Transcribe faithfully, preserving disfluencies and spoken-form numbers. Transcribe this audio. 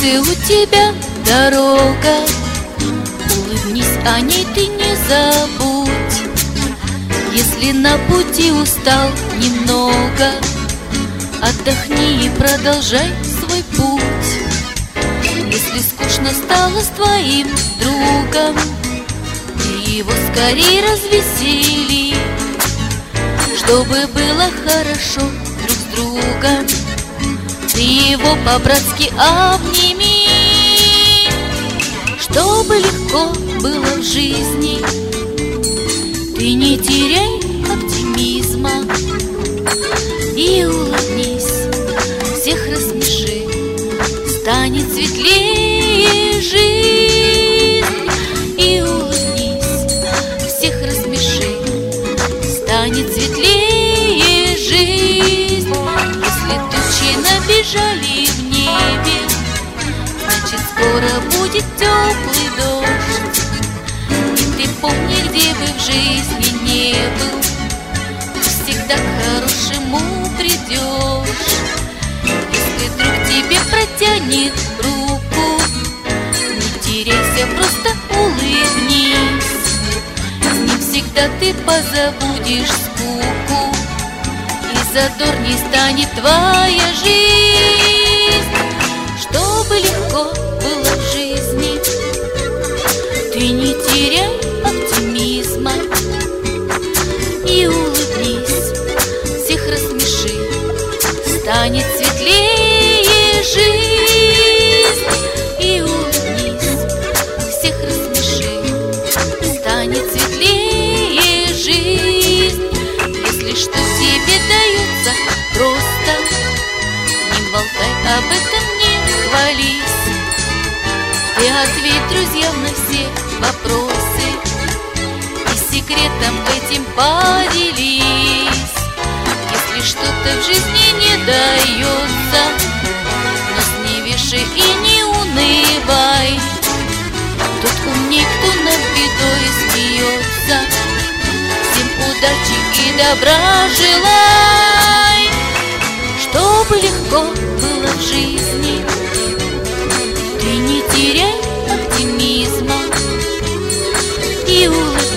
сердце у тебя дорога, улыбнись о ней, ты не забудь. Если на пути устал немного, отдохни и продолжай свой путь. Если скучно стало с твоим другом, ты его скорей развесели. Чтобы было хорошо друг с другом, ты его по-братски обними. Чтобы легко было в жизни, ты не теряй оптимизма и улыбнись, всех рассмеши, станет светлее жизнь. И улыбнись, всех рассмеши, станет светлее жизнь. Если тучи набежали в небе, значит скоро будет теплый дождь. И ты помни, где бы в жизни не был, ты всегда к хорошему придешь. Если друг тебе протянет руку, не теряйся, просто улыбнись. С ним всегда ты позабудешь скуку, и задорней станет твоя жизнь. Чтобы легко было в жизни, ты не теряй оптимизма и улыбнись, всех рассмеши, станет светлее жизнь. И улыбнись, всех рассмеши, станет светлее жизнь. Если что тебе дается просто, не болтай об этом, не хвались. Ты ответь друзьям на все вопросы и секретом этим поделись. Если что-то в жизни не дается, нос не вешай и не унывай. Тот умней, кто над бедой смеется, всем удачи и добра желай. Чтобы легко было в жизни, ты не теряй оптимизма и улыбайся,